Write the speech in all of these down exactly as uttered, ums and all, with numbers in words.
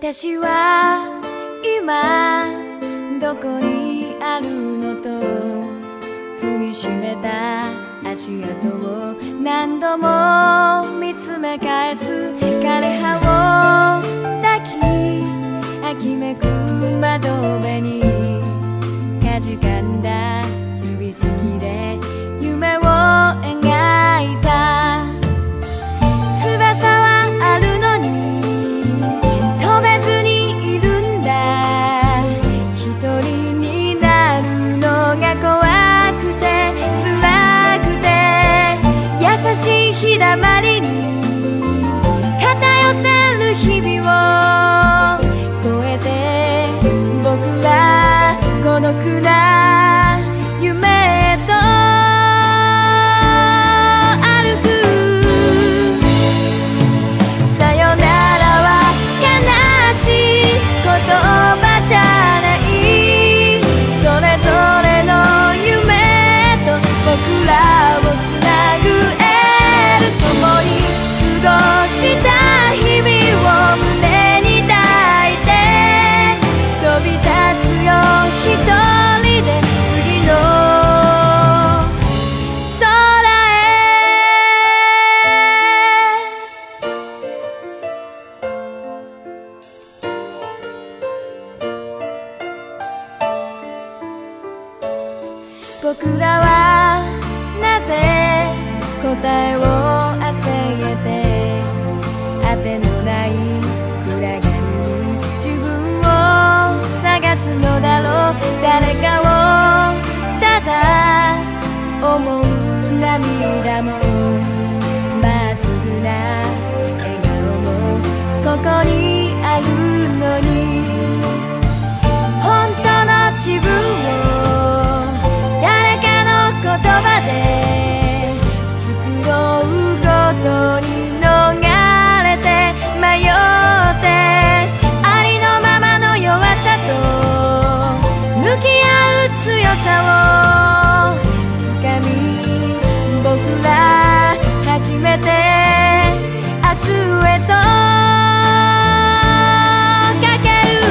私は今どこにあるのと踏みしめた足跡を何度も見つめ返す枯葉を抱き秋めく窓辺にかじかんだ指先で夢を描いた翼はあるのに飛べずにいるんだ一人になるのが怖くて辛くて優しい日だまりに肩寄せる日々を越えて僕ら孤独な夢へと歩くさよならは悲しい言葉じゃないそれぞれの夢と僕らをつなぐエール共に過ごした日々を胸に抱いて飛び立つよ一人で次の空へ僕らはなぜ答えを焦げて当てのない暗がりに自分を探すのだろう誰かをただ思う涙もまっすぐな笑顔もここにあるのに本当の自分を誰かの言葉で作ろうことに逃れて迷ってありのままの弱さと向き合う強さをつかみ僕ら初めて明日へとかける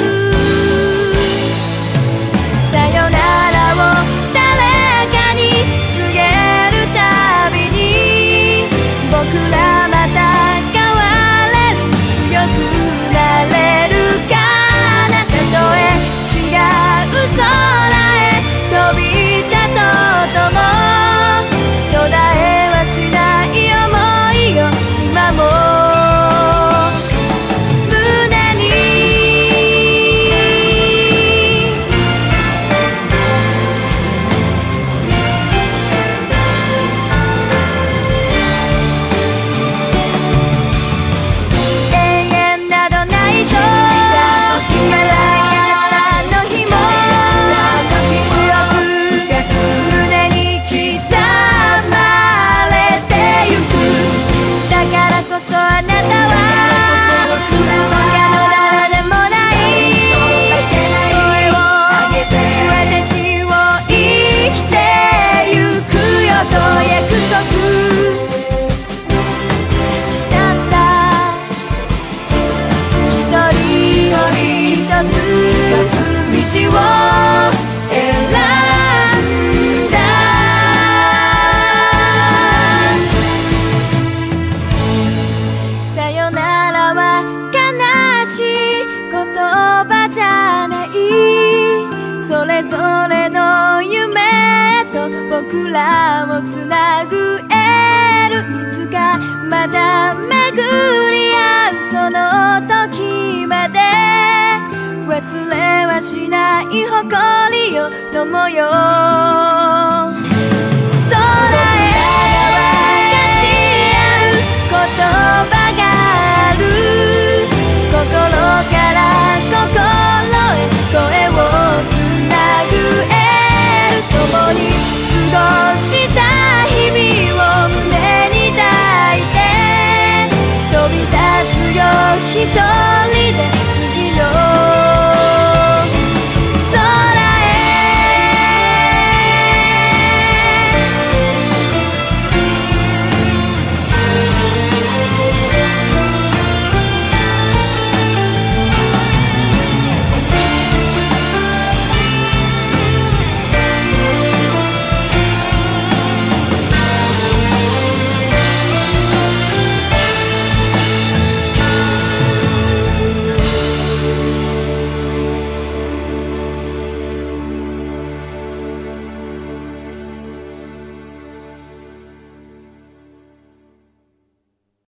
さよならを誰かに告げるたびに僕らまた変われる強くなれるかなたとえ違う空へ飛び立とうとも途絶えはしない想いを今も胸に永遠などないと君が朝の日も強く胸に刻まれてゆくだからこそあなたは他の誰でもない声を上で血を生きてゆくよと約束したんだ一人一つ道を選んださよならは悲しい言葉じゃないそれぞれの夢と僕らをつなぐエールいつかまた巡り合うその時まで忘れはしない誇りよ友よ